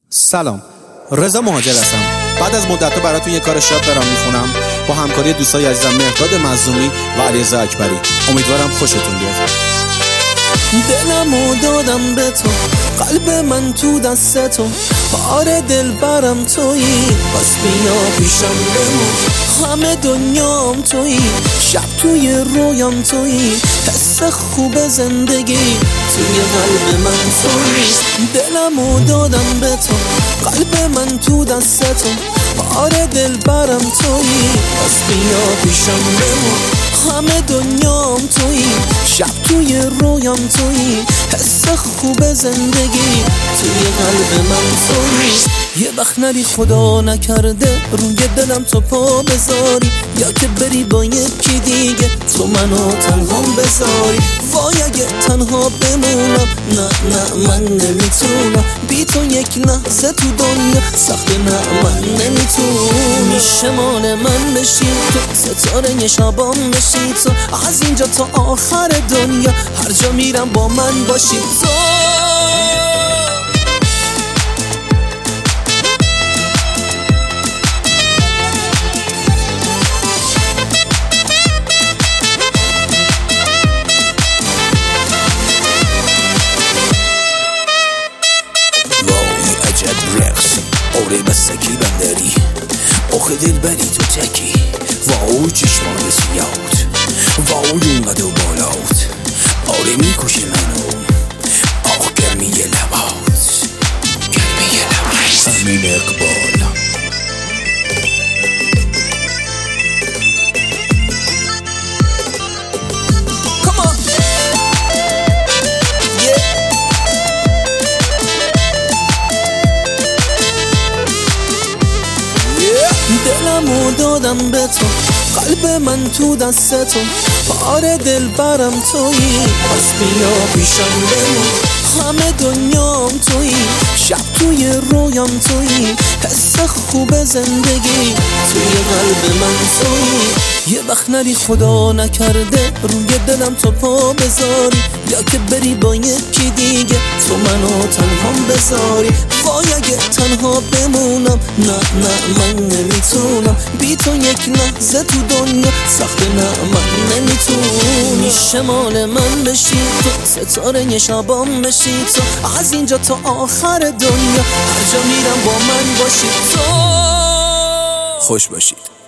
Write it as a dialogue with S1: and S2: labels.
S1: سلام، رضا مهاجر هستم. بعد از مدت‌ها براتون یه کار شاد دارم میخونم با همکاری دوستای عزیزم مهرداد مظلومی و علیرضا اکبری. امیدوارم خوشتون بیاد.
S2: دلمو دادم به تو، قلب من تو دست تو، آره دل برم تویی، بس بیا پیشم بمون، همه دنیام تویی، شب توی رویام تویی، حس خوب زندگی توی قلب من تویی. دلمو دادم به تو، قلب من تو دست تو، آره دل برم تویی، بس بیا پیشم بمون، همه دنیام تویی، شب توی رویام تویی، حس خوب زندگی توی قلب من تویی. یه وقت نری خدا نکرده روی دلم تو پا بذاری، یا که بری با یکی دیگه تو منو تنها بذاری. وای اگه تنها بمونم، نه من نمیتونم بی تو یک لحظه تو دنیا سخت، نه من نمیتونم. میشه مال من بشی تو، ستاره شبام بشی تو، از اینجا تا آخر دنیا هر جا میرم با من باشی تو.
S3: آره بستکی بندری آخه دل بری تو تکی، واو چشمان سیاوت، واو اونقدر بالاوت، آره میکشی منو، آخ گرمی لبات، گرمی لبات. امین اقبال.
S2: دلمو دادم به تو، قلب من تو دست تو، آره دل برم تویی، پس بیا پیشم بمون، همه دنیام تویی، شب توی رویام تویی، حس خوب زندگی توی قلب من تویی. یه وقت نری خدا نکرده روی دلم تو پا بذاری، یا که بری با یکی دیگه تو منو تنها بذاری. وای اگه تنها بمونم، نه من نمیتونم بی تو یک لحظه تو دنیا سخت، نه من نمیتونم. میشه مال من بشی تو، ستاره شبام بشی تو، از اینجا تا آخر دنیا هر جا میرم با من باشی تو.
S3: خوش باشید.